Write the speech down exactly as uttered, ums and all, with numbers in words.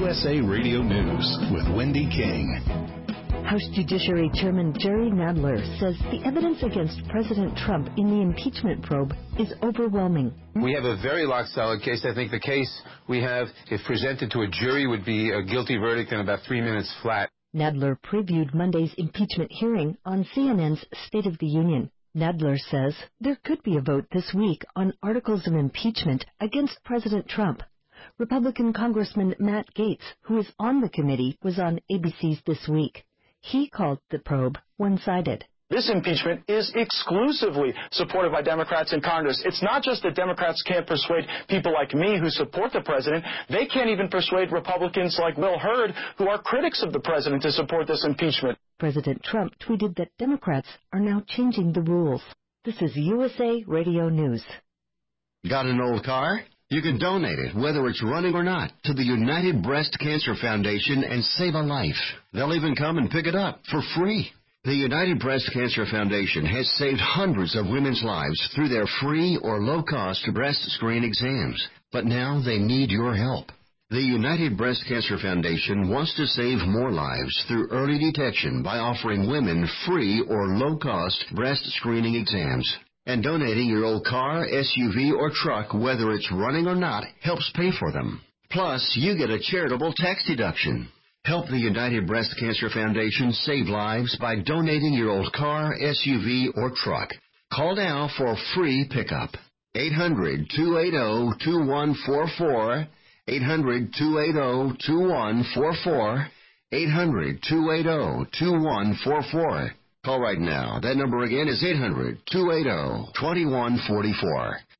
U S A Radio News with Wendy King. House Judiciary Chairman Jerry Nadler says the evidence against President Trump in the impeachment probe is overwhelming. We have a very rock-solid case. I think the case we have, if presented to a jury, would be a guilty verdict in about three minutes flat. Nadler previewed Monday's impeachment hearing on C N N's State of the Union. Nadler says there could be a vote this week on articles of impeachment against President Trump. Republican Congressman Matt Gaetz, who is on the committee, was on A B C's This Week. He called the probe one-sided. This impeachment is exclusively supported by Democrats in Congress. It's not just that Democrats can't persuade people like me who support the president. They can't even persuade Republicans like Will Hurd, who are critics of the president, to support this impeachment. President Trump tweeted that Democrats are now changing the rules. This is U S A Radio News. Got an old car? You can donate it, whether it's running or not, to the United Breast Cancer Foundation and save a life. They'll even come and pick it up for free. The United Breast Cancer Foundation has saved hundreds of women's lives through their free or low-cost breast screen exams. But now they need your help. The United Breast Cancer Foundation wants to save more lives through early detection by offering women free or low-cost breast screening exams. And donating your old car, S U V, or truck, whether it's running or not, helps pay for them. Plus, you get a charitable tax deduction. Help the United Breast Cancer Foundation save lives by donating your old car, S U V, or truck. Call now for a free pickup. eight hundred, two eight zero, two one four four, eight hundred, two eight zero, two one four four, eight hundred, two eight zero, two one four four. Call right now. That number again is eight hundred, two eight zero, two one four four.